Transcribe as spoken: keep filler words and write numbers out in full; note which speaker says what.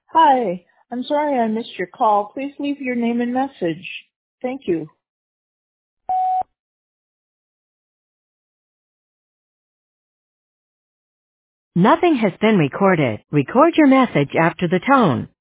Speaker 1: Hi, I'm sorry I missed your call. Please leave your name and message. Thank you.
Speaker 2: Nothing has been recorded. Record your message after the tone.